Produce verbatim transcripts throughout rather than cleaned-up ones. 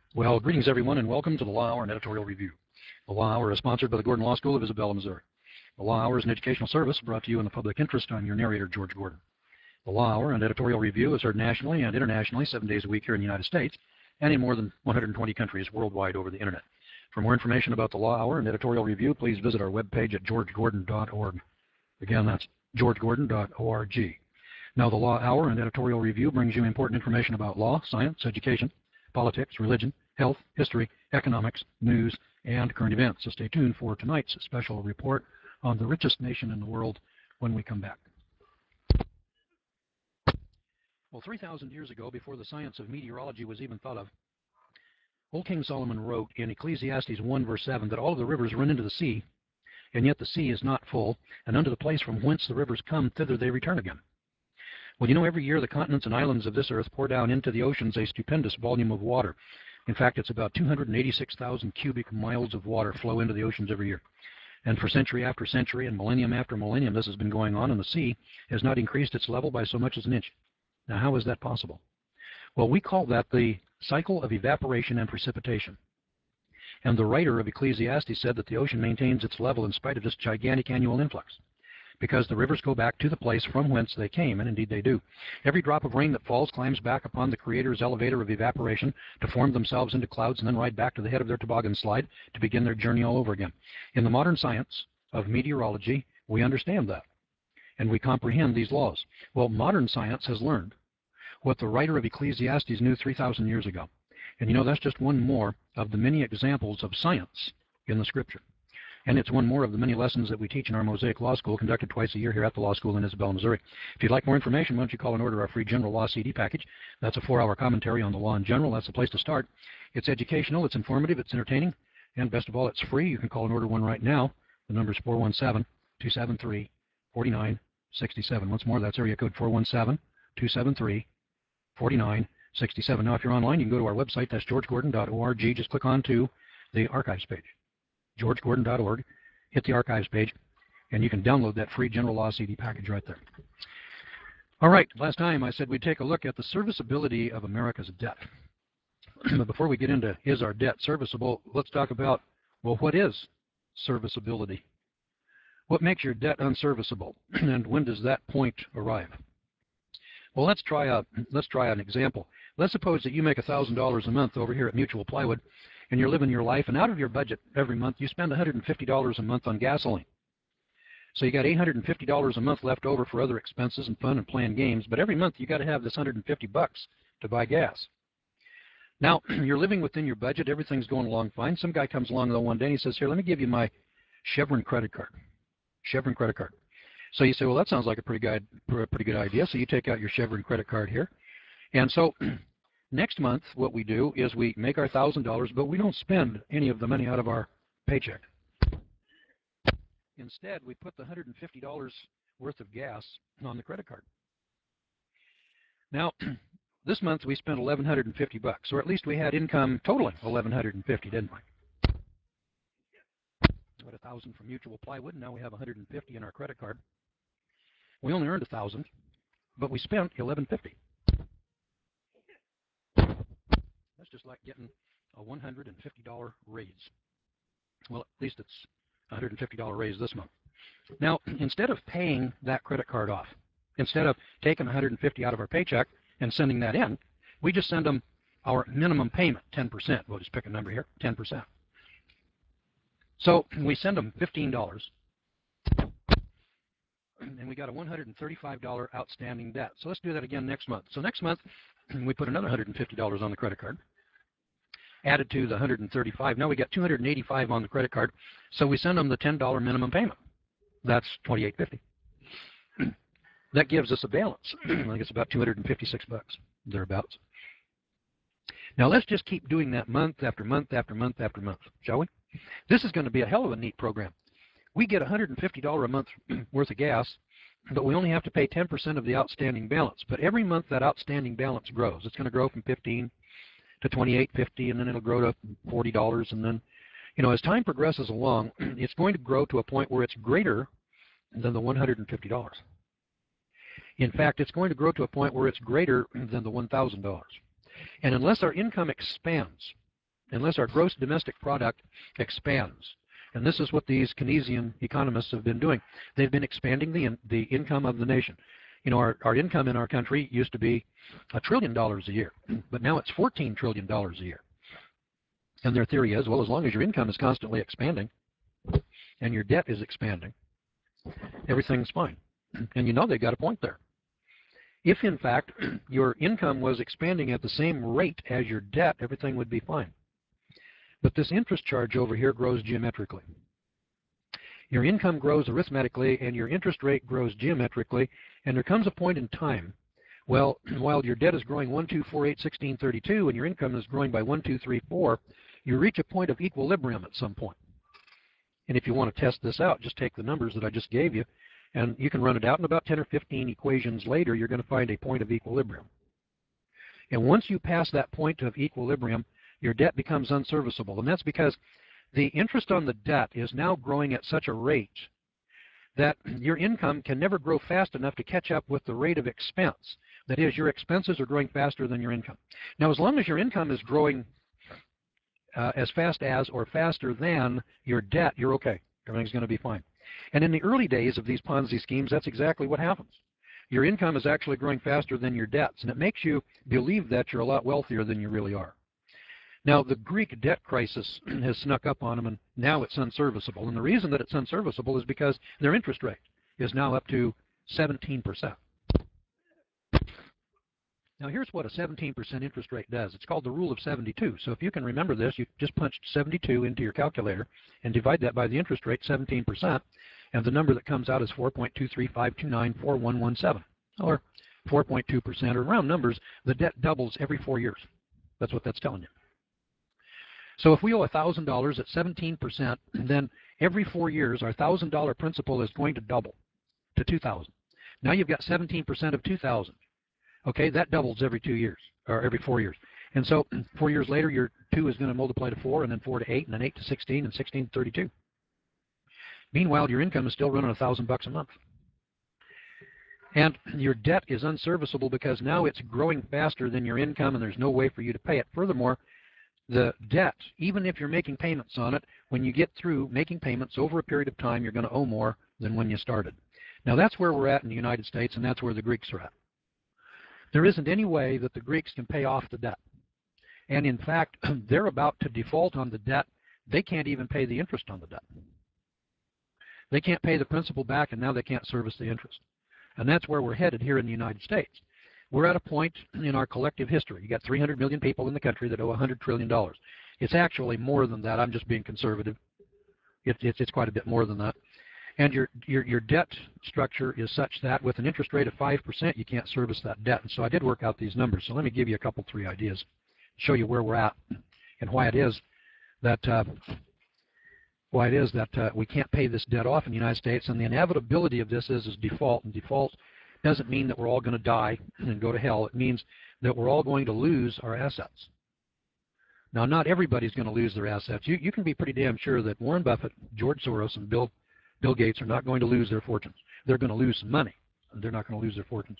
Well, greetings everyone, and welcome to the Law Hour and Editorial Review. The Law Hour is sponsored by the Gordon Law School of Isabella, Missouri. The Law Hour is an educational service brought to you in the public interest. I'm your narrator, George Gordon. The Law Hour and Editorial Review is heard nationally and internationally seven days a week here in the United States and in more than one hundred twenty countries worldwide over the internet. For more information about the Law Hour and Editorial Review, please visit our webpage at george gordon dot org. Again, that's george gordon dot org. Now, the Law Hour and Editorial Review brings you important information about law, science, education, politics, religion, health, history, economics, news, and current events. So stay tuned for tonight's special report on the richest nation in the world when we come back. Well, three thousand years ago, before the science of meteorology was even thought of, old King Solomon wrote in Ecclesiastes one verse seven that all of the rivers run into the sea, and yet the sea is not full, and unto the place from whence the rivers come, thither they return again. Well, you know, every year the continents and islands of this earth pour down into the oceans a stupendous volume of water. In fact, it's about two hundred eighty-six thousand cubic miles of water flow into the oceans every year. And for century after century and millennium after millennium, this has been going on, and the sea has not increased its level by so much as an inch. Now, how is that possible? Well, we call that the cycle of evaporation and precipitation. And the writer of Ecclesiastes said that the ocean maintains its level in spite of this gigantic annual influx, because the rivers go back to the place from whence they came, and indeed they do. Every drop of rain that falls climbs back upon the Creator's elevator of evaporation to form themselves into clouds and then ride back to the head of their toboggan slide to begin their journey all over again. In the modern science of meteorology, we understand that, and we comprehend these laws. Well, modern science has learned what the writer of Ecclesiastes knew three thousand years ago. And you know, that's just one more of the many examples of science in the Scripture. And it's one more of the many lessons that we teach in our Mosaic Law School, conducted twice a year here at the Law School in Isabella, Missouri. If you'd like more information, why don't you call and order our free General Law C D package. That's a four-hour commentary on the law in general. That's the place to start. It's educational, it's informative, it's entertaining, and best of all, it's free. You can call and order one right now. The number is four one seven, two seven three, four nine six seven. Once more, that's area code four one seven, two seven three, four nine six seven. Now, if you're online, you can go to our website. That's george gordon dot org. Just click on to the archives page. george gordon dot org, hit the archives page, and you can download that free General Law C D package right there. All right, last time I said we'd take a look at the serviceability of America's debt. But before we get into is our debt serviceable, let's talk about, well, what is serviceability? What makes your debt unserviceable, and when does that point arrive? Well, let's try a let's try an example. Let's suppose that you make one thousand dollars a month over here at Mutual Plywood, and you're living your life, and out of your budget every month, you spend one hundred fifty dollars a month on gasoline. So you got eight hundred fifty dollars a month left over for other expenses and fun and playing games, but every month you got to have this one hundred fifty bucks to buy gas. Now, you're living within your budget, everything's going along fine. Some guy comes along though one day and he says, here, let me give you my Chevron credit card. Chevron credit card. So you say, well, that sounds like a pretty good, pretty good idea. So you take out your Chevron credit card here. And so next month, what we do is we make our one thousand dollars, but we don't spend any of the money out of our paycheck. Instead, we put the one hundred fifty dollars worth of gas on the credit card. Now, this month we spent eleven fifty bucks, or at least we had income totaling eleven fifty, didn't we? We had one thousand from Mutual Plywood, and now we have one hundred fifty in our credit card. We only earned one thousand, but we spent eleven fifty. That's just like getting a one hundred fifty dollar raise. Well, at least it's a one hundred fifty dollar raise this month. Now, instead of paying that credit card off, instead of taking one hundred fifty out of our paycheck and sending that in, we just send them our minimum payment, ten percent. We'll just pick a number here, ten percent. So we send them fifteen dollars, and we got a one hundred thirty-five dollar outstanding debt. So let's do that again next month. So next month, we put another one hundred fifty dollars on the credit card, added to the one hundred thirty-five. Now we got two hundred eighty-five on the credit card, so we send them the ten dollar minimum payment. That's twenty-eight fifty. That gives us a balance. I think it's about two hundred fifty-six bucks, thereabouts. Now let's just keep doing that month after month after month after month, shall we? This is going to be a hell of a neat program. We get one hundred fifty dollars a month worth of gas, but we only have to pay ten percent of the outstanding balance. But every month that outstanding balance grows. It's going to grow from fifteen to twenty-eight fifty, and then it'll grow to forty dollars, and then, you know, as time progresses along, it's going to grow to a point where it's greater than the one hundred fifty dollars. In fact, it's going to grow to a point where it's greater than the one thousand dollars. And unless our income expands, unless our gross domestic product expands. And this is what these Keynesian economists have been doing. They've been expanding the, in, the income of the nation. You know, our, our income in our country used to be a trillion dollars a year, but now it's fourteen trillion dollars a year. And their theory is, well, as long as your income is constantly expanding and your debt is expanding, everything's fine. And you know they've got a point there. If, in fact, your income was expanding at the same rate as your debt, everything would be fine. But this interest charge over here grows geometrically. Your income grows arithmetically, and your interest rate grows geometrically, and there comes a point in time, well, while your debt is growing one, two, four, eight, sixteen, thirty-two, and your income is growing by one, two, three, four, you reach a point of equilibrium at some point. And if you want to test this out, just take the numbers that I just gave you, and you can run it out, and about ten or fifteen equations later, you're going to find a point of equilibrium. And once you pass that point of equilibrium, your debt becomes unserviceable. And that's because the interest on the debt is now growing at such a rate that your income can never grow fast enough to catch up with the rate of expense. That is, your expenses are growing faster than your income. Now, as long as your income is growing uh, as fast as or faster than your debt, you're okay. Everything's going to be fine. And in the early days of these Ponzi schemes, that's exactly what happens. Your income is actually growing faster than your debts, and it makes you believe that you're a lot wealthier than you really are. Now, the Greek debt crisis has snuck up on them, and now it's unserviceable. And the reason that it's unserviceable is because their interest rate is now up to seventeen percent. Now, here's what a seventeen percent interest rate does. It's called the rule of seventy-two. So if you can remember this, you just punched seventy-two into your calculator and divide that by the interest rate, seventeen percent, and the number that comes out is four point two three five two nine four one one seven, or four point two percent, or round numbers. The debt doubles every four years. That's what that's telling you. So if we owe one thousand dollars at seventeen percent, then every four years, our one thousand dollar principal is going to double to two thousand dollars. Now you've got seventeen percent of two thousand dollars. Okay, that doubles every two years, or every four years. And so four years later, your two is going to multiply to four, and then four to eight, and then eight to sixteen, and sixteen to thirty-two. Meanwhile, your income is still running one thousand bucks a month. And your debt is unserviceable because now it's growing faster than your income, and there's no way for you to pay it. Furthermore, the debt, even if you're making payments on it, when you get through making payments over a period of time, you're going to owe more than when you started. Now, that's where we're at in the United States, and that's where the Greeks are at. There isn't any way that the Greeks can pay off the debt. And in fact, they're about to default on the debt. They can't even pay the interest on the debt. They can't pay the principal back, and now they can't service the interest. And that's where we're headed here in the United States. We're at a point in our collective history. You got three hundred million people in the country that owe one hundred trillion dollars. It's actually more than that. I'm just being conservative. It, it's, it's quite a bit more than that. And your, your, your debt structure is such that with an interest rate of five percent, you can't service that debt. And so I did work out these numbers. So let me give you a couple, three ideas, show you where we're at and why it is that, uh, why it is that uh, we can't pay this debt off in the United States. And the inevitability of this is, is default. And default doesn't mean that we're all going to die and go to hell. It means that we're all going to lose our assets. Now, not everybody's going to lose their assets. You, you can be pretty damn sure that Warren Buffett, George Soros, and Bill Bill Gates are not going to lose their fortunes. They're going to lose some money, and they're not going to lose their fortunes.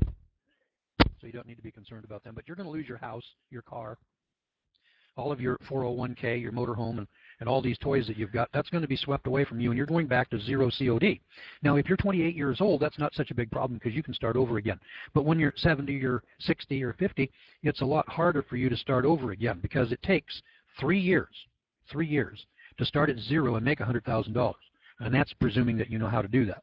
So you don't need to be concerned about them. But you're going to lose your house, your car, all of your four oh one K, your motorhome, and, and all these toys that you've got. That's going to be swept away from you, and you're going back to zero C O D. Now, if you're twenty-eight years old, that's not such a big problem because you can start over again. But when you're seventy or sixty or fifty, it's a lot harder for you to start over again because it takes three years, three years to start at zero and make one hundred thousand dollars. And that's presuming that you know how to do that.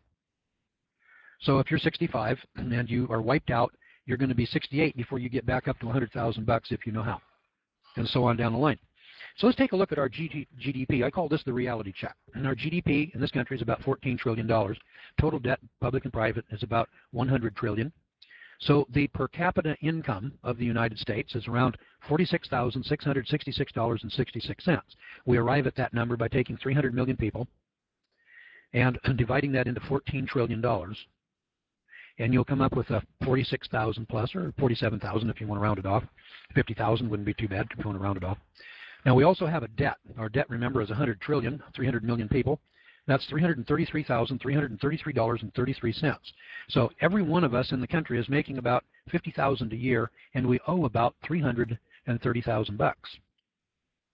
So if you're sixty-five and you are wiped out, you're going to be sixty-eight before you get back up to one hundred thousand bucks if you know how, and so on down the line. So let's take a look at our G D P. I call this the reality check. And our G D P in this country is about fourteen trillion dollars. Total debt, public and private, is about one hundred trillion dollars. So the per capita income of the United States is around forty-six thousand six hundred sixty-six dollars and sixty-six cents. We arrive at that number by taking three hundred million people and dividing that into fourteen trillion dollars, and you'll come up with a forty-six thousand plus, or forty-seven thousand if you want to round it off. fifty thousand wouldn't be too bad if you want to round it off. Now, we also have a debt. Our debt, remember, is one hundred trillion, three hundred million people. That's three hundred thirty-three thousand three hundred thirty-three dollars and thirty-three cents. So every one of us in the country is making about fifty thousand a year, and we owe about three hundred thirty thousand bucks.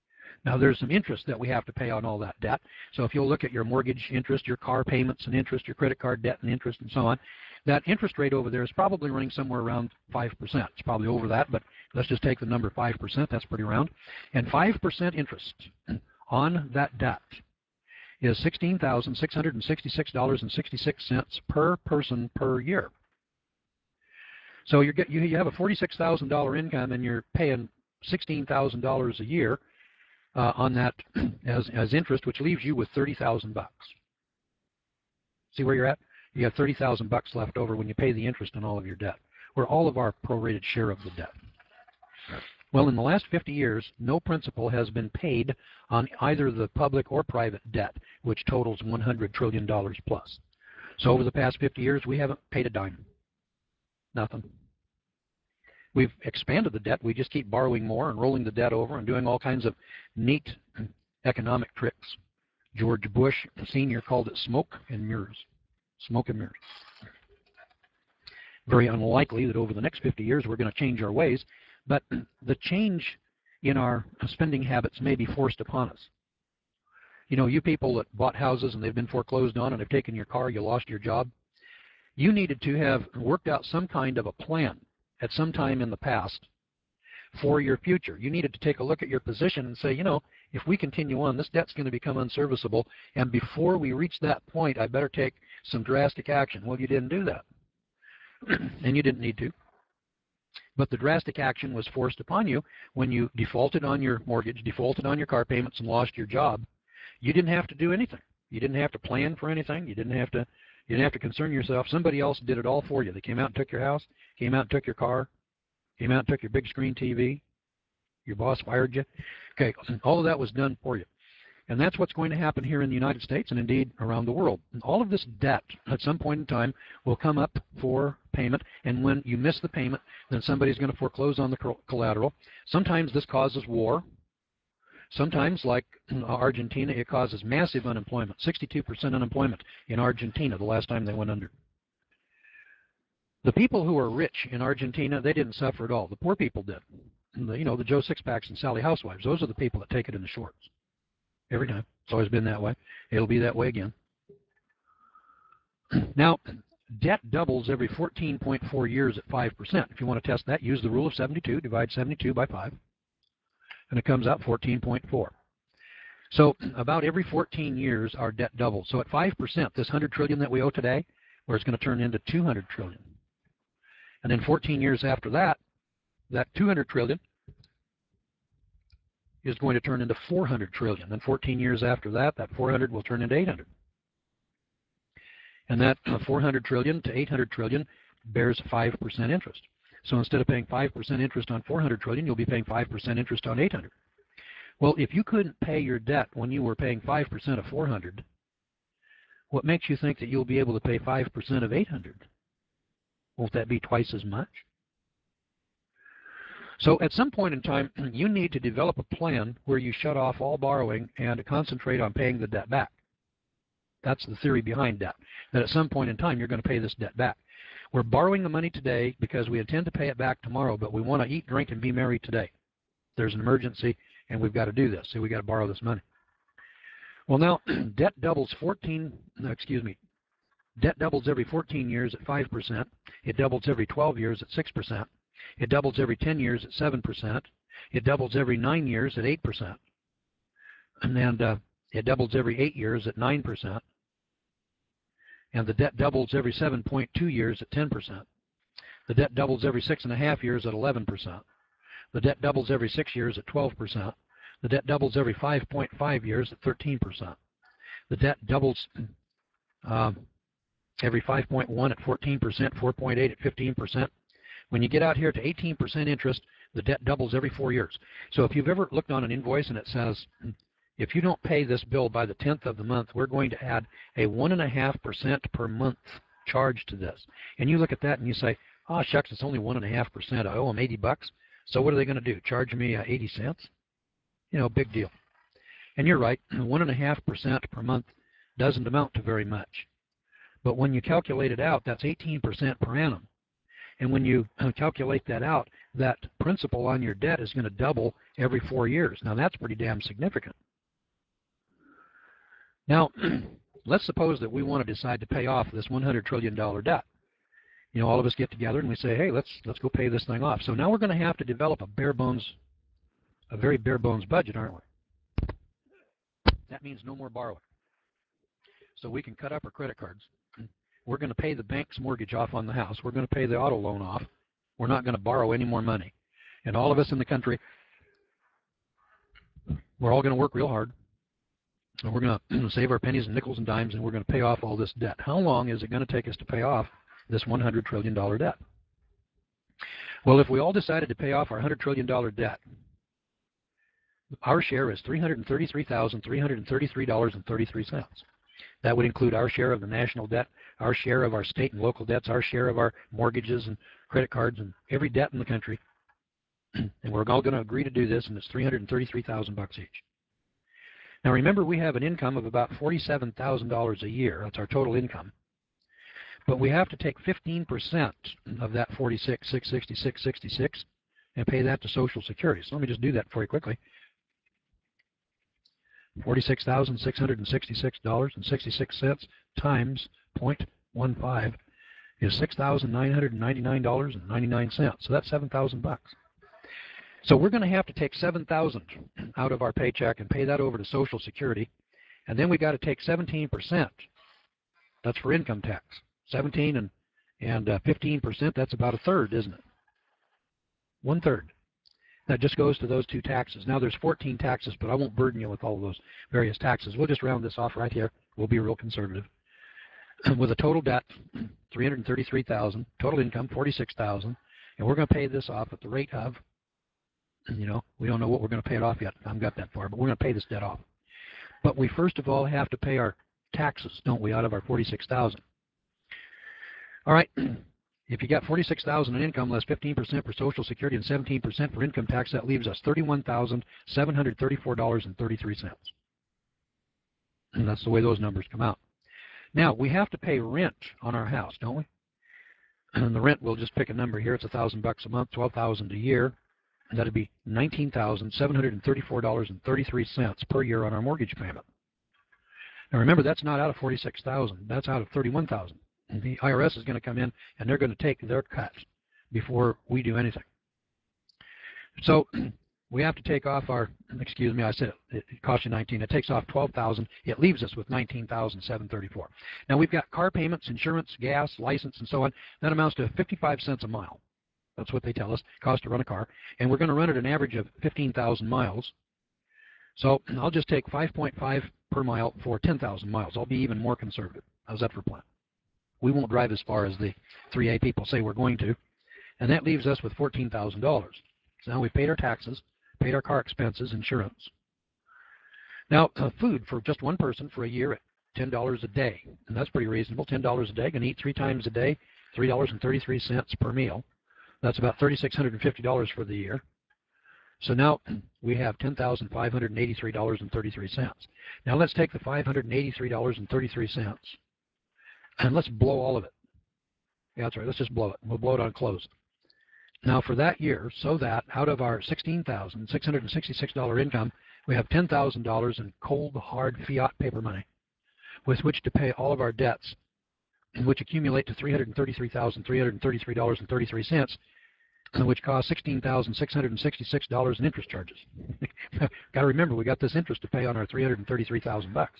Now, there's some interest that we have to pay on all that debt. So if you'll look at your mortgage interest, your car payments and interest, your credit card debt and interest and so on, that interest rate over there is probably running somewhere around five percent. It's probably over that, but let's just take the number five percent. That's pretty round. And five percent interest on that debt is sixteen thousand six hundred sixty-six dollars and sixty-six cents per person per year. So you're get, you, you have a forty-six thousand dollar income and you're paying sixteen thousand dollars a year uh, on that as, as interest, which leaves you with thirty thousand bucks. See where you're at? You have thirty thousand bucks left over when you pay the interest on all of your debt, or all of our prorated share of the debt. Well, in the last fifty years, no principal has been paid on either the public or private debt, which totals one hundred trillion dollars plus. So over the past fifty years, we haven't paid a dime. Nothing. We've expanded the debt. We just keep borrowing more and rolling the debt over and doing all kinds of neat economic tricks. George Bush Senior called it smoke and mirrors. Smoke and mirrors. Very unlikely that over the next fifty years we're going to change our ways, but the change in our spending habits may be forced upon us. You know, you people that bought houses and they've been foreclosed on and have taken your car, you lost your job, you needed to have worked out some kind of a plan at some time in the past for your future. You needed to take a look at your position and say, you know, if we continue on, this debt's going to become unserviceable, and before we reach that point, I better take some drastic action. Well, you didn't do that, and you didn't need to. But the drastic action was forced upon you when you defaulted on your mortgage, defaulted on your car payments, and lost your job. You didn't have to do anything. You didn't have to plan for anything. You didn't have to You didn't have to concern yourself. Somebody else did it all for you. They came out and took your house, came out and took your car, came out and took your big screen T V. Your boss fired you. Okay, all of that was done for you. And that's what's going to happen here in the United States and indeed around the world. And all of this debt at some point in time will come up for payment, and when you miss the payment, then somebody's going to foreclose on the collateral. Sometimes this causes war. Sometimes, like Argentina, it causes massive unemployment, sixty-two percent unemployment in Argentina the last time they went under. The people who are rich in Argentina, they didn't suffer at all. The poor people did. The, you know, the Joe Sixpacks and Sally Housewives, those are the people that take it in the shorts. Every time. It's always been that way. It'll be that way again. Now, debt doubles every fourteen point four years at five percent. If you want to test that, use the rule of seventy-two, divide seventy-two by five. And it comes out fourteen point four. So about every fourteen years, our debt doubles. So at five percent, this one hundred trillion dollars that we owe today, where it's going to turn into two hundred trillion dollars. And then fourteen years after that, that two hundred trillion dollars is going to turn into four hundred trillion dollars. Then fourteen years after that, that four hundred will turn into eight hundred. And that four hundred trillion to eight hundred trillion bears five percent interest. So instead of paying five percent interest on four hundred trillion, you'll be paying five percent interest on eight hundred. Well, if you couldn't pay your debt when you were paying five percent of four hundred, what makes you think that you'll be able to pay five percent of eight hundred? Won't that be twice as much? So at some point in time, you need to develop a plan where you shut off all borrowing and concentrate on paying the debt back. That's the theory behind debt, that at some point in time you're going to pay this debt back. We're borrowing the money today because we intend to pay it back tomorrow, but we want to eat, drink, and be merry today. There's an emergency, and we've got to do this, so we've got to borrow this money. Well, now, debt doubles fourteen, no, excuse me, debt doubles every fourteen years at five percent. It doubles every twelve years at six percent. It doubles every ten years at seven percent. It doubles every nine years at eight percent. And then uh, it doubles every eight years at nine percent. And the debt doubles every seven point two years at ten percent. The debt doubles every six and a half years at eleven percent. The debt doubles every six years at twelve percent. The debt doubles every five point five years at thirteen percent. The debt doubles um, every five point one at fourteen percent, four point eight at fifteen percent. When you get out here to eighteen percent interest, the debt doubles every four years. So if you've ever looked on an invoice and it says, if you don't pay this bill by the tenth of the month, we're going to add a one point five percent per month charge to this. And you look at that and you say, oh, shucks, it's only one point five percent. I owe them eighty bucks. So what are they going to do? Charge me uh, eighty cents? You know, big deal. And you're right, one point five percent per month doesn't amount to very much. But when you calculate it out, that's eighteen percent per annum. And when you calculate that out, that principal on your debt is going to double every four years. Now, that's pretty damn significant. Now, let's suppose that we want to decide to pay off this one hundred trillion dollar debt. You know, all of us get together and we say, hey, let's let's go pay this thing off. So now we're going to have to develop a bare bones, a very bare bones budget, aren't we? That means no more borrowing. So we can cut up our credit cards. We're going to pay the bank's mortgage off on the house. We're going to pay the auto loan off. We're not going to borrow any more money. And all of us in the country, we're all going to work real hard. And we're going to save our pennies and nickels and dimes, and we're going to pay off all this debt. How long is it going to take us to pay off this one hundred trillion dollar debt? Well, if we all decided to pay off our one hundred trillion dollar debt, our share is three hundred thirty-three thousand three hundred thirty-three dollars and thirty-three cents. That would include our share of the national debt, our share of our state and local debts, our share of our mortgages and credit cards and every debt in the country. And we're all going to agree to do this, and it's three hundred thirty-three thousand bucks each. Now remember, we have an income of about forty-seven thousand dollars a year. That's our total income. But we have to take fifteen percent of that forty-six thousand six hundred sixty-six dollars and sixty-six cents and pay that to Social Security. So let me just do that for you quickly. forty-six thousand six hundred sixty-six dollars and sixty-six cents times zero point one five is six thousand nine hundred ninety-nine dollars and ninety-nine cents. So that's seven thousand bucks. So we're going to have to take seven thousand out of our paycheck and pay that over to Social Security, and then we got to take seventeen percent. That's for income tax. seventeen and and uh, fifteen percent. That's about a third, isn't it? One third. That just goes to those two taxes. Now there's fourteen taxes, but I won't burden you with all of those various taxes. We'll just round this off right here. We'll be real conservative. With a total debt, three hundred thirty-three thousand dollars, total income forty-six thousand dollars, and we're going to pay this off at the rate of, you know, we don't know what we're going to pay it off yet. I haven't got that far, but we're going to pay this debt off. But we first of all have to pay our taxes, don't we, out of our forty-six thousand dollars. All right. If you got forty-six thousand dollars in income less fifteen percent for Social Security and seventeen percent for income tax, that leaves us thirty-one thousand seven hundred thirty-four dollars and thirty-three cents. And that's the way those numbers come out. Now, we have to pay rent on our house, don't we? And the rent, we'll just pick a number here. It's one thousand bucks a month, twelve thousand dollars a year. And that would be nineteen thousand seven hundred thirty-four dollars and thirty-three cents per year on our mortgage payment. Now, remember, that's not out of forty-six thousand dollars. That's out of thirty-one thousand dollars. And the I R S is going to come in, and they're going to take their cut before we do anything. So we have to take off our, excuse me, I said it, it costs you nineteen. It takes off twelve thousand. It leaves us with nineteen thousand seven hundred thirty-four. Now we've got car payments, insurance, gas, license, and so on. That amounts to fifty-five cents a mile. That's what they tell us, cost to run a car. And we're going to run it an average of fifteen thousand miles. So I'll just take five point five per mile for ten thousand miles. I'll be even more conservative. How's that for plan? We won't drive as far as the three A people say we're going to. And that leaves us with fourteen thousand dollars. So now we've paid our taxes, paid our car expenses, insurance. Now, uh, food for just one person for a year at ten dollars a day. And that's pretty reasonable. ten dollars a day. Going to eat three times a day, three dollars and thirty-three cents per meal. That's about three thousand six hundred fifty dollars for the year. So now we have ten thousand five hundred eighty-three dollars and thirty-three cents. Now let's take the five hundred eighty-three dollars and thirty-three cents and let's blow all of it. Yeah, that's right. Let's just blow it. We'll blow it on close. Now for that year, so that out of our sixteen thousand six hundred sixty-six dollars income, we have ten thousand dollars in cold, hard fiat paper money with which to pay all of our debts, which accumulate to three hundred thirty-three thousand three hundred thirty-three dollars and thirty-three cents, which costs sixteen thousand six hundred sixty-six dollars in interest charges. Got to remember, we got this interest to pay on our three hundred thirty-three thousand bucks.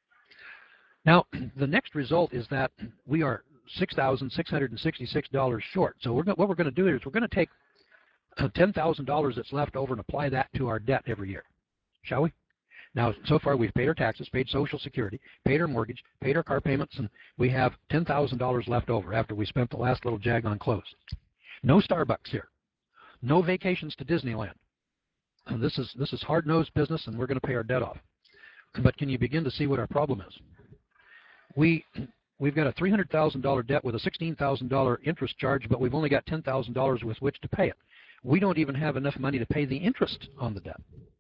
Now, the next result is that we are six thousand six hundred sixty-six dollars short. So we're, what we're going to do is we're going to take ten thousand dollars that's left over and apply that to our debt every year. Shall we? Now, so far we've paid our taxes, paid Social Security, paid our mortgage, paid our car payments, and we have ten thousand dollars left over after we spent the last little jag on clothes. No Starbucks here. No vacations to Disneyland. And this is this is hard-nosed business, and we're going to pay our debt off. But can you begin to see what our problem is? We, we've got a three hundred thousand dollars debt with a sixteen thousand dollars interest charge, but we've only got ten thousand dollars with which to pay it. We don't even have enough money to pay the interest on the debt.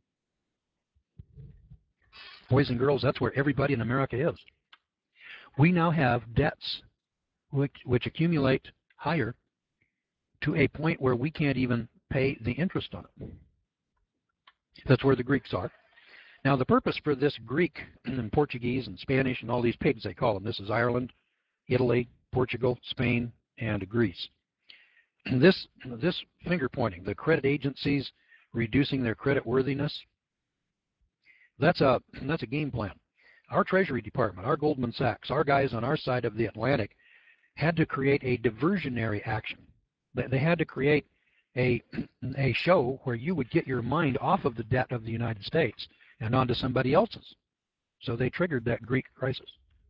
Boys and girls, that's where everybody in America is. We now have debts which, which accumulate higher to a point where we can't even pay the interest on it. That's where the Greeks are. Now, the purpose for this Greek and Portuguese and Spanish and all these pigs they call them, this is Ireland, Italy, Portugal, Spain, and Greece. This, this finger pointing, the credit agencies reducing their credit worthiness, that's a, that's a game plan. Our Treasury Department, our Goldman Sachs, our guys on our side of the Atlantic had to create a diversionary action. They had to create a, a show where you would get your mind off of the debt of the United States and onto somebody else's. So they triggered that Greek crisis.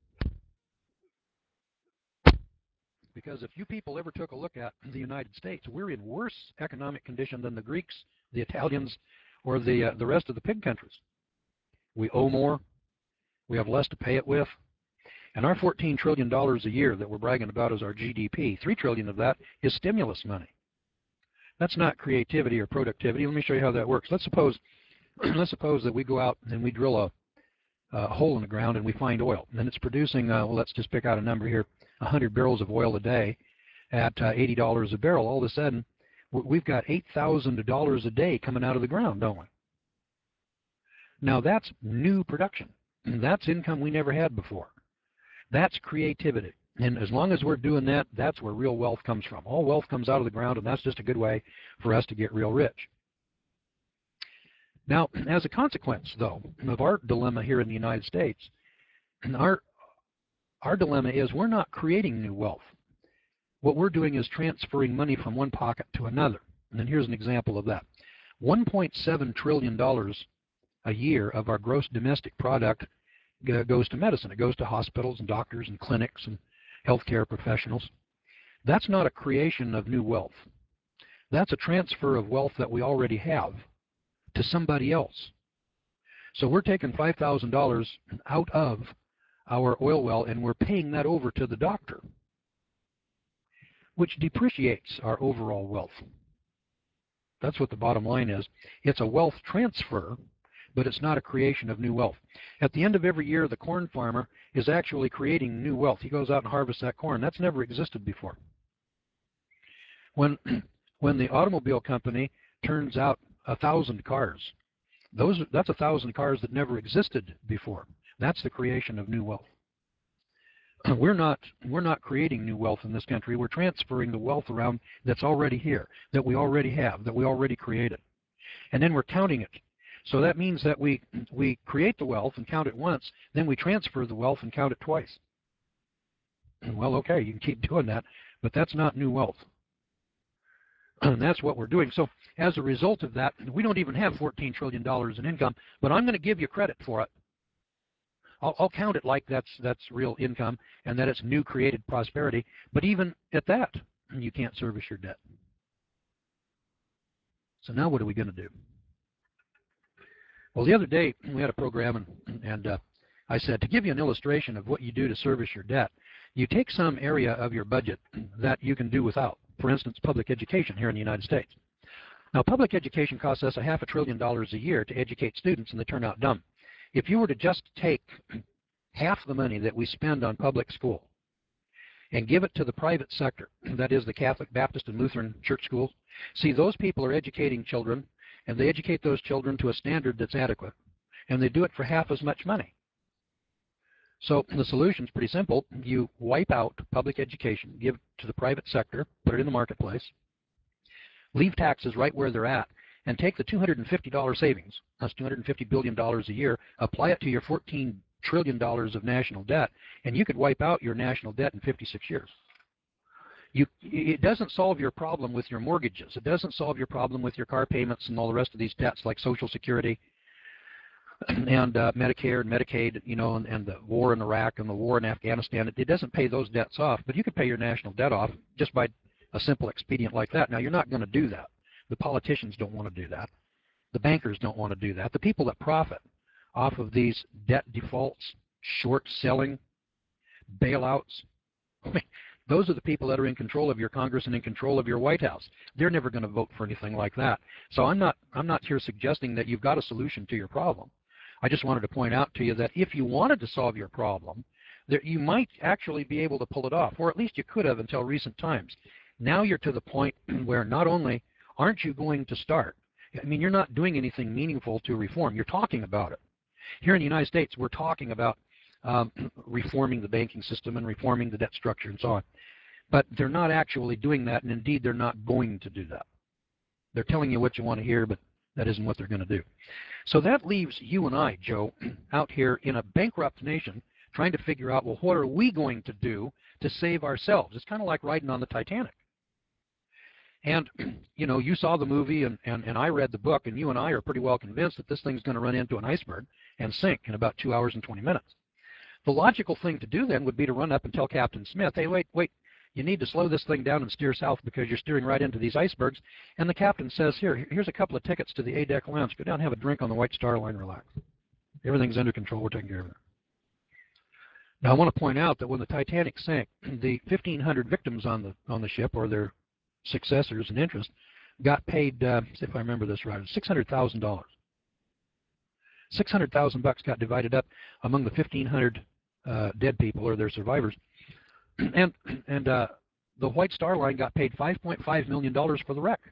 Because if you people ever took a look at the United States, we're in worse economic condition than the Greeks, the Italians, or the, uh, the rest of the pig countries. We owe more. We have less to pay it with. And our fourteen trillion dollars a year that we're bragging about as our G D P, three trillion dollars of that is stimulus money. That's not creativity or productivity. Let me show you how that works. Let's suppose, let's suppose that we go out and we drill a, a hole in the ground and we find oil. And it's producing, uh, well, let's just pick out a number here, one hundred barrels of oil a day at uh, eighty dollars a barrel. All of a sudden, we've got eight thousand dollars a day coming out of the ground, don't we? Now, that's new production. That's income we never had before. That's creativity. And as long as we're doing that, that's where real wealth comes from. All wealth comes out of the ground, and that's just a good way for us to get real rich. Now, as a consequence, though, of our dilemma here in the United States, our, our dilemma is we're not creating new wealth. What we're doing is transferring money from one pocket to another. And then here's an example of that. one point seven trillion dollars a year of our gross domestic product goes to medicine. It goes to hospitals and doctors and clinics and healthcare professionals. That's not a creation of new wealth. That's a transfer of wealth that we already have to somebody else. So we're taking five thousand dollars out of our oil well and we're paying that over to the doctor, which depreciates our overall wealth. That's what the bottom line is. It's a wealth transfer, but it's not a creation of new wealth. At the end of every year, the corn farmer is actually creating new wealth. He goes out and harvests that corn. That's never existed before. When, when the automobile company turns out a thousand cars, those, that's a thousand cars that never existed before. That's the creation of new wealth. We're not, we're not creating new wealth in this country. We're transferring the wealth around that's already here, that we already have, that we already created. And then we're counting it. So that means that we, we create the wealth and count it once, then we transfer the wealth and count it twice. Well, okay, you can keep doing that, but that's not new wealth. And that's what we're doing. So as a result of that, we don't even have fourteen trillion dollars in income, but I'm going to give you credit for it. I'll, I'll count it like that's, that's real income and that it's new created prosperity, but even at that, you can't service your debt. So now what are we going to do? Well, the other day we had a program, and, and uh, I said, to give you an illustration of what you do to service your debt, you take some area of your budget that you can do without. For instance, public education here in the United States. Now, public education costs us a half a trillion dollars a year to educate students, and they turn out dumb. If you were to just take half the money that we spend on public school and give it to the private sector, that is the Catholic, Baptist, and Lutheran church schools, see, those people are educating children, and they educate those children to a standard that's adequate, and they do it for half as much money. So the solution is pretty simple. You wipe out public education, give it to the private sector, put it in the marketplace, leave taxes right where they're at, and take the two hundred fifty dollar savings, that's two hundred fifty billion dollars a year, apply it to your fourteen trillion dollars of national debt, and you could wipe out your national debt in fifty-six years. You, it doesn't solve your problem with your mortgages. It doesn't solve your problem with your car payments and all the rest of these debts like Social Security and uh, Medicare and Medicaid, you know, and, and the war in Iraq and the war in Afghanistan. It, it doesn't pay those debts off, but you could pay your national debt off just by a simple expedient like that. Now, you're not going to do that. The politicians don't want to do that. The bankers don't want to do that. The people that profit off of these debt defaults, short selling, bailouts, those are the people that are in control of your Congress and in control of your White House. They're never going to vote for anything like that. So I'm not, I'm not here suggesting that you've got a solution to your problem. I just wanted to point out to you that if you wanted to solve your problem, that you might actually be able to pull it off, or at least you could have until recent times. Now you're to the point where not only aren't you going to start, I mean, you're not doing anything meaningful to reform. You're talking about it. Here in the United States, we're talking about um, reforming the banking system and reforming the debt structure and so on. But they're not actually doing that, and indeed, they're not going to do that. They're telling you what you want to hear, but that isn't what they're going to do. So that leaves you and I, Joe, out here in a bankrupt nation trying to figure out, well, what are we going to do to save ourselves? It's kind of like riding on the Titanic. And, you know, you saw the movie and, and, and I read the book, and you and I are pretty well convinced that this thing's going to run into an iceberg and sink in about two hours and twenty minutes. The logical thing to do then would be to run up and tell Captain Smith, hey, wait, wait, you need to slow this thing down and steer south because you're steering right into these icebergs. And the captain says, here, here's a couple of tickets to the A-Deck Lounge. Go down and have a drink on the White Star Line, relax. Everything's under control. We're taking care of it. Now, I want to point out that when the Titanic sank, the fifteen hundred victims on the on the ship, or their successors in interest, got paid, uh, see if I remember this right, six hundred thousand dollars. six hundred thousand bucks got divided up among the fifteen hundred uh, dead people or their survivors. And, and uh, the White Star Line got paid five point five million dollars for the wreck.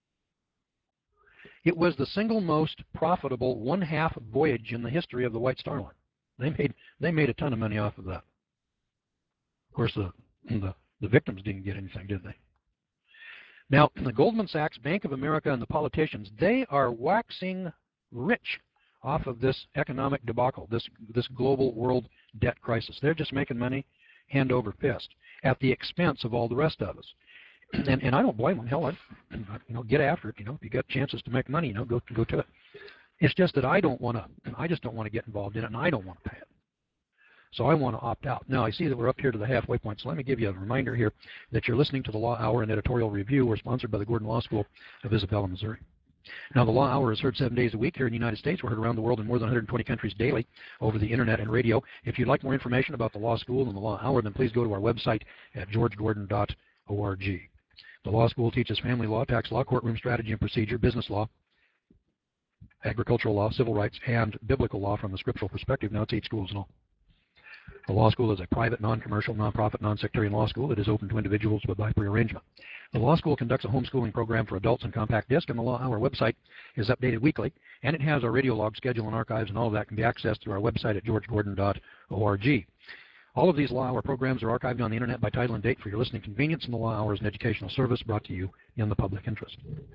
It was the single most profitable one-half voyage in the history of the White Star Line. They made, they made a ton of money off of that. Of course, the, the, the victims didn't get anything, did they? Now, the Goldman Sachs, Bank of America, and the politicians, they are waxing rich off of this economic debacle, this, this global world debt crisis. They're just making money hand over fist at the expense of all the rest of us. And, and I don't blame them. Hell, I, you know, get after it. You know, if you got chances to make money, you know, go go to it. It's just that I don't want to. I just don't want to get involved in it, and I don't want to pay it. So I want to opt out. Now, I see that we're up here to the halfway point, so let me give you a reminder here that you're listening to the Law Hour and Editorial Review. We're sponsored by the Gordon Law School of Isabella, Missouri. Now, the Law Hour is heard seven days a week here in the United States. We're heard around the world in more than one hundred twenty countries daily over the Internet and radio. If you'd like more information about the Law School and the Law Hour, then please go to our website at george gordon dot org. The Law School teaches family law, tax law, courtroom strategy and procedure, business law, agricultural law, civil rights, and biblical law from the scriptural perspective. Now, it's eight schools and all. The law school is a private, non-commercial, non-profit, non-sectarian law school that is open to individuals but by prearrangement. The law school conducts a homeschooling program for adults on compact disc, and the Law Hour website is updated weekly, and it has our radio log schedule and archives, and all of that can be accessed through our website at george gordon dot org. All of these Law Hour programs are archived on the Internet by title and date for your listening convenience, and the Law Hour is an educational service brought to you in the public interest.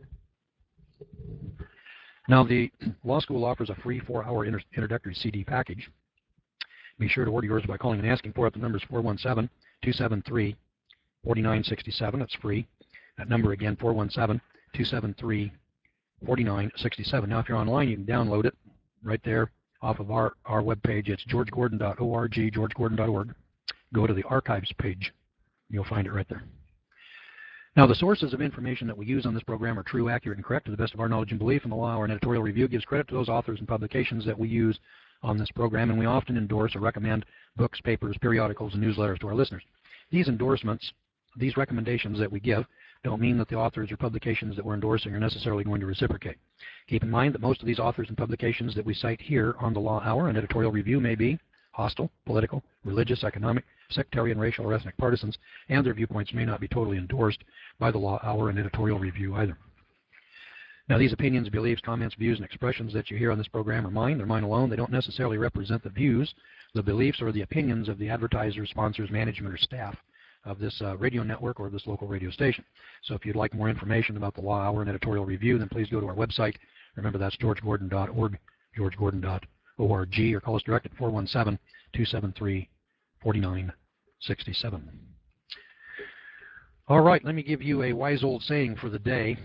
Now, the law school offers a free four-hour inter introductory C D package. Be sure to order yours by calling and asking for it. The number is four one seven, two seven three, four nine six seven. It's free. That number again, four one seven, two seven three, four nine six seven. Now, if you're online, you can download it right there off of our, our webpage. It's george gordon dot org, george gordon dot org. Go to the archives page. You'll find it right there. Now, the sources of information that we use on this program are true, accurate, and correct to the best of our knowledge and belief, and the Law Hour and Editorial Review gives credit to those authors and publications that we use on this program, and we often endorse or recommend books, papers, periodicals, and newsletters to our listeners. These endorsements, these recommendations that we give, don't mean that the authors or publications that we're endorsing are necessarily going to reciprocate. Keep in mind that most of these authors and publications that we cite here on the Law Hour and Editorial Review may be hostile, political, religious, economic, sectarian, racial, or ethnic partisans, and their viewpoints may not be totally endorsed by the Law Hour and Editorial Review either. Now, these opinions, beliefs, comments, views, and expressions that you hear on this program are mine. They're mine alone. They don't necessarily represent the views, the beliefs, or the opinions of the advertisers, sponsors, management, or staff of this uh, radio network or this local radio station. So if you'd like more information about the Law Hour and Editorial Review, then please go to our website. Remember, that's george gordon dot org, george gordon dot org, or call us direct at four one seven, two seven three, four nine six seven. All right, let me give you a wise old saying for the day.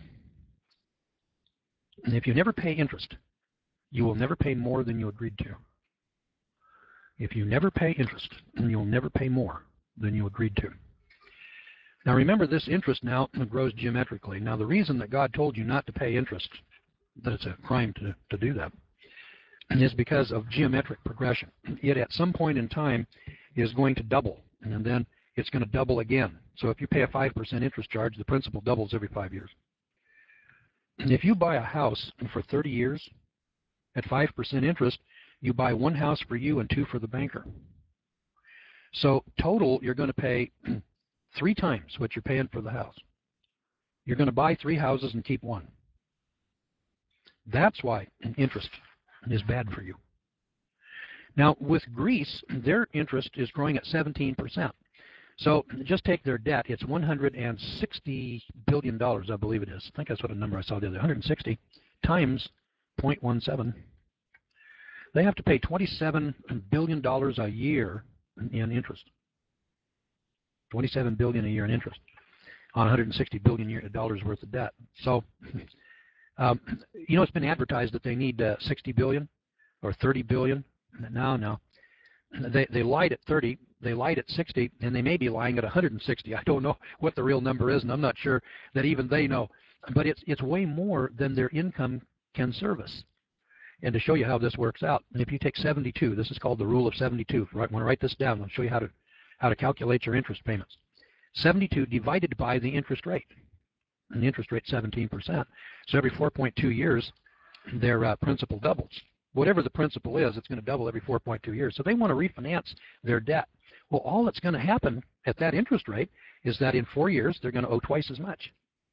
If you never pay interest, you will never pay more than you agreed to. If you never pay interest, you'll never pay more than you agreed to. Now remember, this interest now grows geometrically. Now the reason that God told you not to pay interest, that it's a crime to, to do that, is because of geometric progression. It at some point in time is going to double, and then it's going to double again. So if you pay a five percent interest charge, the principal doubles every five years. If you buy a house for thirty years at five percent interest, you buy one house for you and two for the banker. So total, you're going to pay three times what you're paying for the house. You're going to buy three houses and keep one. That's why interest is bad for you. Now, with Greece, their interest is growing at seventeen percent. So just take their debt. It's one hundred sixty billion dollars, I believe it is. I think that's what a number I saw the other day. one hundred sixty times zero point one seven. They have to pay twenty-seven billion dollars a year in interest. twenty-seven billion dollars a year in interest on one hundred sixty billion dollars worth of debt. So, um, you know, it's been advertised that they need uh, sixty billion dollars or thirty billion dollars. No, no. They, they lied at thirty, they lied at sixty, and they may be lying at one hundred sixty. I don't know what the real number is, and I'm not sure that even they know. But it's, it's way more than their income can service. And to show you how this works out, if you take seventy-two, this is called the rule of seventy-two. Right, want to write this down. I'll show you how to, how to calculate your interest payments. seventy-two divided by the interest rate. And the interest rate is seventeen percent. So every four point two years, their uh, principal doubles. Whatever the principal is, it's going to double every four point two years. So they want to refinance their debt. Well, all that's going to happen at that interest rate is that in four years, they're going to owe twice as much.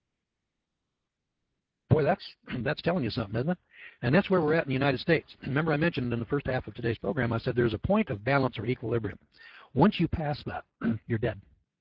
Boy, that's, that's telling you something, isn't it? And that's where we're at in the United States. Remember I mentioned in the first half of today's program, I said there's a point of balance or equilibrium. Once you pass that, you're dead.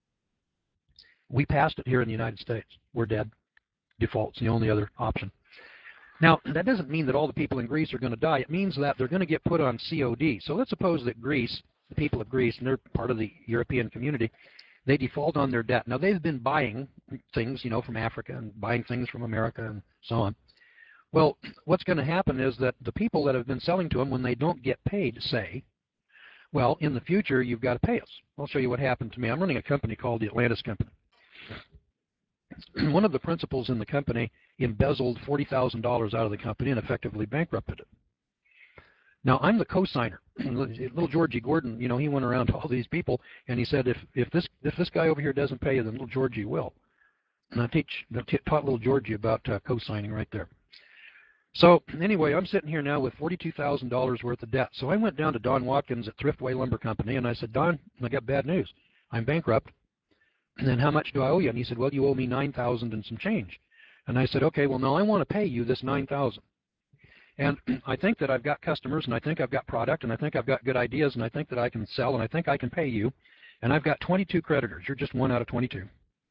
We passed it here in the United States. We're dead. Default's the only other option. Now, that doesn't mean that all the people in Greece are going to die. It means that they're going to get put on C O D. So let's suppose that Greece, the people of Greece, and they're part of the European community, they default on their debt. Now, they've been buying things, you know, from Africa and buying things from America and so on. Well, what's going to happen is that the people that have been selling to them, when they don't get paid, say, well, in the future, you've got to pay us. I'll show you what happened to me. I'm running a company called the Atlantis Company. One of the principals in the company embezzled forty thousand dollars out of the company and effectively bankrupted it. Now, I'm the co-signer. Little Georgie Gordon, you know, he went around to all these people and he said, if, if, this, if this guy over here doesn't pay you, then little Georgie will. And I teach, I taught little Georgie about uh, co-signing right there. So anyway, I'm sitting here now with forty-two thousand dollars worth of debt. So I went down to Don Watkins at Thriftway Lumber Company and I said, Don, I got bad news. I'm bankrupt. And then how much do I owe you? And he said, well, you owe me nine thousand dollars and some change. And I said, okay, well, now I want to pay you this nine thousand dollars. And I think that I've got customers, and I think I've got product, and I think I've got good ideas, and I think that I can sell, and I think I can pay you. And I've got twenty-two creditors. You're just one out of twenty-two.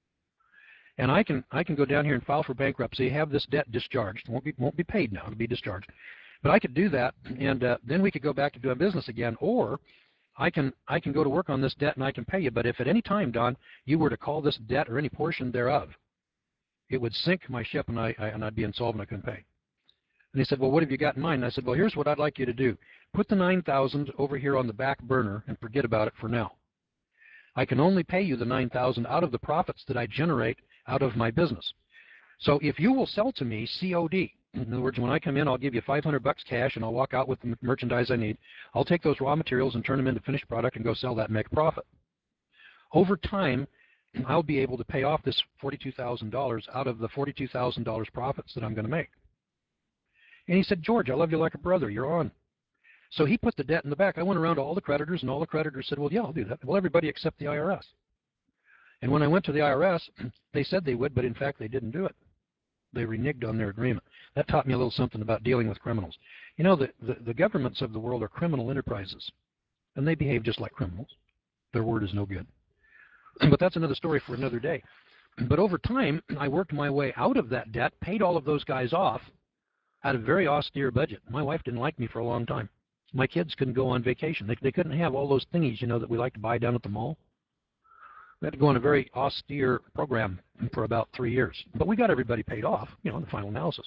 And I can I can go down here and file for bankruptcy, have this debt discharged. It won't be, won't be paid now. It'll be discharged. But I could do that, and uh, then we could go back to doing business again, or I can I can go to work on this debt and I can pay you. But if at any time, Don, you were to call this debt or any portion thereof, it would sink my ship and I, I and I'd be insolvent. I couldn't pay. And he said, well, what have you got in mind? And I said, well, here's what I'd like you to do. Put the nine thousand over here on the back burner and forget about it for now. I can only pay you the nine thousand out of the profits that I generate out of my business. So if you will sell to me C O D, in other words, when I come in, I'll give you five hundred bucks cash and I'll walk out with the merchandise I need. I'll take those raw materials and turn them into finished product and go sell that and make a profit. Over time, I'll be able to pay off this forty-two thousand dollars out of the forty-two thousand dollars profits that I'm going to make. And he said, George, I love you like a brother. You're on. So he put the debt in the back. I went around to all the creditors, and all the creditors said, well, yeah, I'll do that. Well, everybody except the I R S. And when I went to the I R S, they said they would, but in fact, they didn't do it. They reneged on their agreement. That taught me a little something about dealing with criminals. You know, the, the, the governments of the world are criminal enterprises, and they behave just like criminals. Their word is no good. But that's another story for another day. But over time, I worked my way out of that debt, paid all of those guys off, had a very austere budget. My wife didn't like me for a long time. My kids couldn't go on vacation. They, they couldn't have all those thingies, you know, that we like to buy down at the mall. We had to go on a very austere program for about three years. But we got everybody paid off, you know, in the final analysis.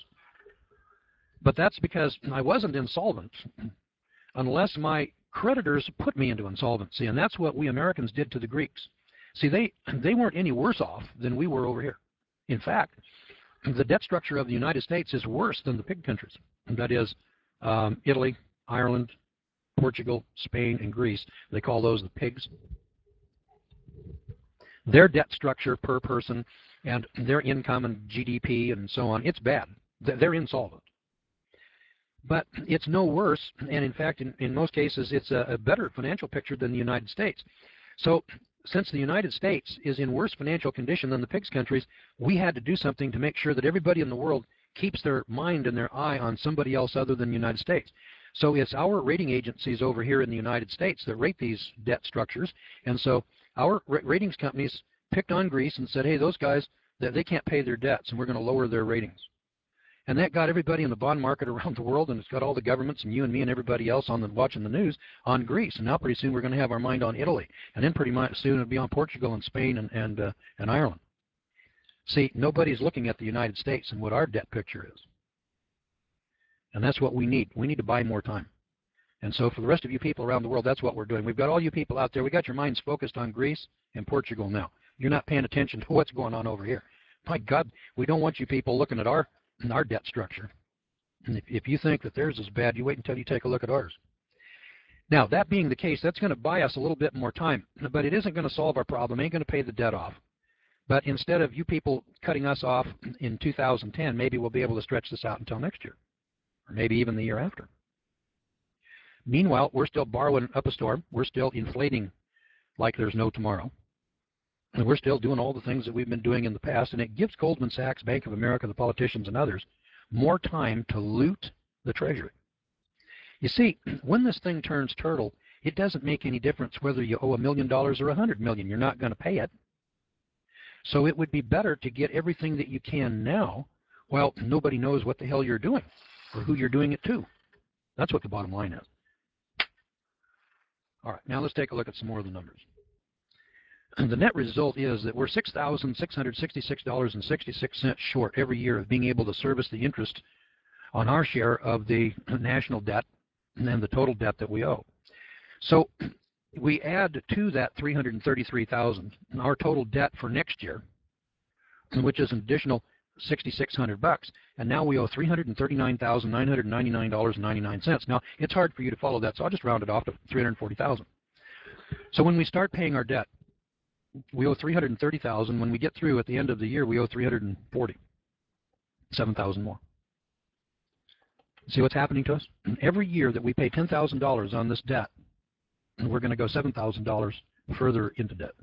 But that's because I wasn't insolvent unless my creditors put me into insolvency. And that's what we Americans did to the Greeks. See, they, they weren't any worse off than we were over here. In fact, the debt structure of the United States is worse than the pig countries. And that is um, Italy, Ireland, Portugal, Spain, and Greece. They call those the pigs. Their debt structure per person and their income and G D P and so on, it's bad. They're insolvent. But it's no worse, and in fact, in, in most cases, it's a, a better financial picture than the United States. So since the United States is in worse financial condition than the PIGS countries, we had to do something to make sure that everybody in the world keeps their mind and their eye on somebody else other than the United States. So it's our rating agencies over here in the United States that rate these debt structures. And so our ratings companies picked on Greece and said, hey, those guys, they can't pay their debts, and we're going to lower their ratings. And that got everybody in the bond market around the world, and it's got all the governments and you and me and everybody else on the, watching the news on Greece. And now pretty soon we're going to have our mind on Italy. And then pretty much soon it'll be on Portugal and Spain and, and, uh, and Ireland. See, nobody's looking at the United States and what our debt picture is. And that's what we need. We need to buy more time. And so for the rest of you people around the world, that's what we're doing. We've got all you people out there. We got your minds focused on Greece and Portugal now. You're not paying attention to what's going on over here. My God, we don't want you people looking at our, our debt structure. And if, if you think that theirs is bad, you wait until you take a look at ours. Now, that being the case, that's going to buy us a little bit more time. But it isn't going to solve our problem. It ain't going to pay the debt off. But instead of you people cutting us off in two thousand ten, maybe we'll be able to stretch this out until next year. Or maybe even the year after. Meanwhile, we're still borrowing up a storm. We're still inflating like there's no tomorrow. And we're still doing all the things that we've been doing in the past. And it gives Goldman Sachs, Bank of America, the politicians, and others more time to loot the Treasury. You see, when this thing turns turtle, it doesn't make any difference whether you owe a million dollars or a hundred million. You're not going to pay it. So it would be better to get everything that you can now while nobody knows what the hell you're doing or who you're doing it to. That's what the bottom line is. All right, now let's take a look at some more of the numbers. And the net result is that we're six thousand six hundred sixty-six dollars and sixty-six cents short every year of being able to service the interest on our share of the national debt and then the total debt that we owe. So we add to that three hundred thirty-three thousand dollars our total debt for next year, which is an additional sixty-six hundred bucks, and now we owe three hundred thirty-nine thousand nine hundred ninety-nine dollars and ninety-nine cents. Now, it's hard for you to follow that, so I'll just round it off to three hundred forty thousand dollars. So when we start paying our debt, we owe three hundred thirty thousand dollars. When we get through at the end of the year, we owe three hundred forty, seven thousand dollars more. See what's happening to us? Every year that we pay ten thousand dollars on this debt, we're going to go seven thousand dollars further into debt.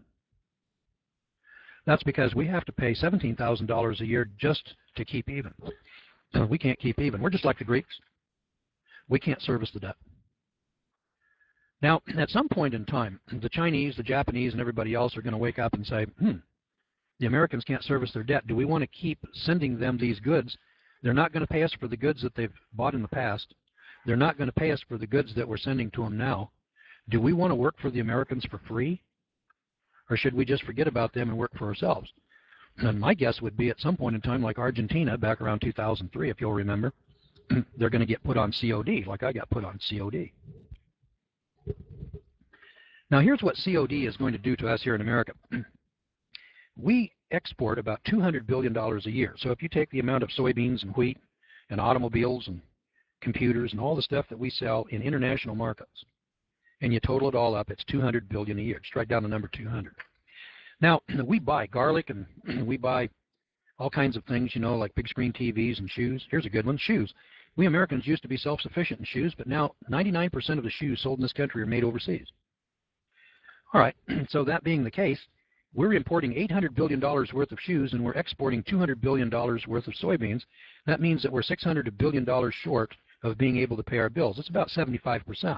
That's because we have to pay seventeen thousand dollars a year just to keep even. We can't keep even. We're just like the Greeks. We can't service the debt. Now, at some point in time, the Chinese, the Japanese, and everybody else are going to wake up and say, hmm, the Americans can't service their debt. Do we want to keep sending them these goods? They're not going to pay us for the goods that they've bought in the past. They're not going to pay us for the goods that we're sending to them now. Do we want to work for the Americans for free? Or should we just forget about them and work for ourselves? And my guess would be at some point in time, like Argentina, back around two thousand three, if you'll remember, they're going to get put on C O D, like I got put on C O D. Now, here's what C O D is going to do to us here in America. We export about two hundred billion dollars a year. So if you take the amount of soybeans and wheat and automobiles and computers and all the stuff that we sell in international markets, and you total it all up, it's two hundred billion dollars a year. Just write down the number two hundred. Now, we buy garlic and we buy all kinds of things, you know, like big screen T Vs and shoes. Here's a good one, shoes. We Americans used to be self-sufficient in shoes, but now ninety-nine percent of the shoes sold in this country are made overseas. All right, so that being the case, we're importing eight hundred billion dollars worth of shoes and we're exporting two hundred billion dollars worth of soybeans. That means that we're six hundred billion dollars short of being able to pay our bills. It's about seventy-five percent.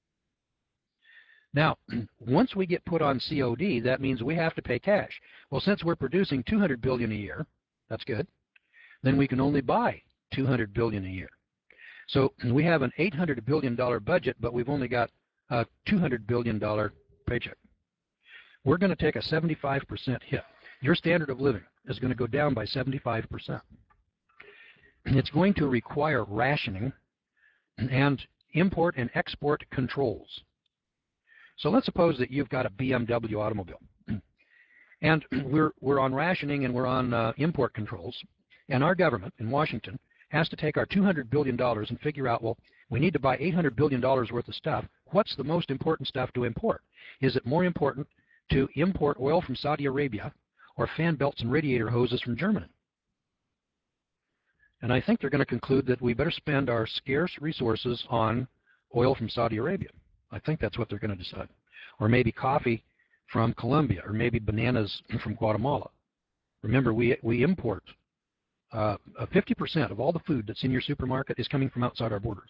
Now, once we get put on C O D, that means we have to pay cash. Well, since we're producing two hundred billion dollars a year, that's good, then we can only buy two hundred billion dollars a year. So we have an eight hundred billion dollars budget, but we've only got a two hundred billion dollars paycheck. We're going to take a seventy-five percent hit. Your standard of living is going to go down by seventy-five percent. It's going to require rationing and import and export controls. So let's suppose that you've got a B M W automobile, and we're, we're on rationing and we're on uh, import controls, and our government in Washington has to take our two hundred billion dollars and figure out, well, we need to buy eight hundred billion dollars worth of stuff. What's the most important stuff to import? Is it more important to import oil from Saudi Arabia or fan belts and radiator hoses from Germany? And I think they're going to conclude that we better spend our scarce resources on oil from Saudi Arabia. I think that's what they're going to decide. Or maybe coffee from Colombia, or maybe bananas from Guatemala. Remember, we, we import uh, fifty percent of all the food that's in your supermarket is coming from outside our borders.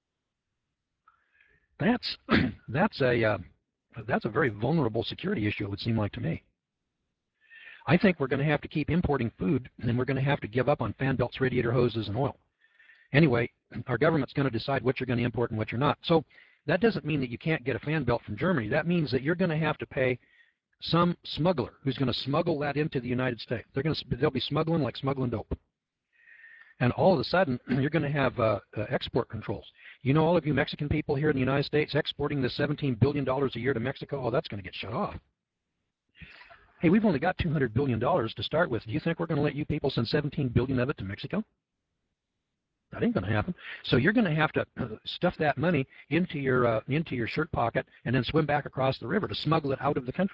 That's, that's, a, uh, that's a very vulnerable security issue, it would seem like to me. I think we're going to have to keep importing food, and we're going to have to give up on fan belts, radiator hoses, and oil. Anyway, our government's going to decide what you're going to import and what you're not. So that doesn't mean that you can't get a fan belt from Germany. That means that you're going to have to pay some smuggler who's going to smuggle that into the United States. They're going to, they'll be smuggling like smuggling dope. And all of a sudden, you're going to have uh, uh, export controls. You know, all of you Mexican people here in the United States exporting this seventeen billion dollars a year to Mexico, oh, that's going to get shut off. Hey, we've only got two hundred billion dollars to start with. Do you think we're going to let you people send seventeen billion dollars of it to Mexico? That ain't going to happen. So you're going to have to stuff that money into your uh, into your shirt pocket and then swim back across the river to smuggle it out of the country.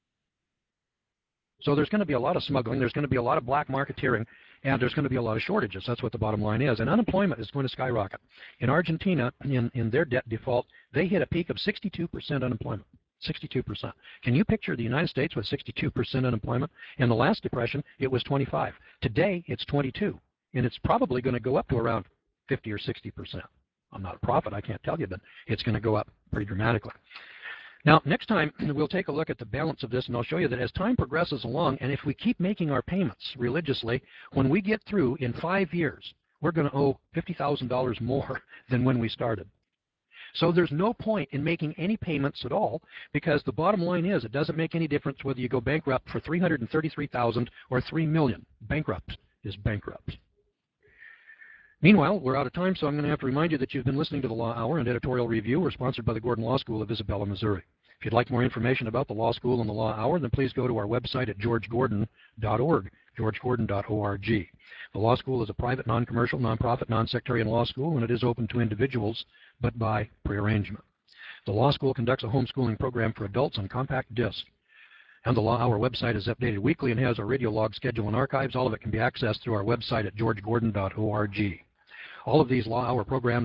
So there's going to be a lot of smuggling. There's going to be a lot of black marketeering, and there's going to be a lot of shortages. That's what the bottom line is. And unemployment is going to skyrocket. In Argentina, in, in their debt default, they hit a peak of sixty-two percent unemployment. sixty-two percent. Can you picture the United States with sixty-two percent unemployment? In the last depression, it was twenty-five. Today, it's twenty-two. And it's probably going to go up to around fifty or sixty percent. I'm not a prophet, I can't tell you, but it's going to go up pretty dramatically. Now, next time, we'll take a look at the balance of this, and I'll show you that as time progresses along, and if we keep making our payments religiously, when we get through in five years, we're going to owe fifty thousand dollars more than when we started. So there's no point in making any payments at all, because the bottom line is it doesn't make any difference whether you go bankrupt for three hundred thirty-three thousand dollars or three million dollars. Bankrupt is bankrupt. Meanwhile, we're out of time, so I'm going to have to remind you that you've been listening to the Law Hour and Editorial Review. We're sponsored by the Gordon Law School of Isabella, Missouri. If you'd like more information about the Law School and the Law Hour, then please go to our website at george gordon dot org, george gordon dot org. The Law School is a private, non-commercial, non-profit, non-sectarian law school, and it is open to individuals, but by prearrangement. The Law School conducts a homeschooling program for adults on compact disc. And the Law Hour website is updated weekly and has our radio log schedule and archives. All of it can be accessed through our website at george gordon dot org. All of these Law Hour programs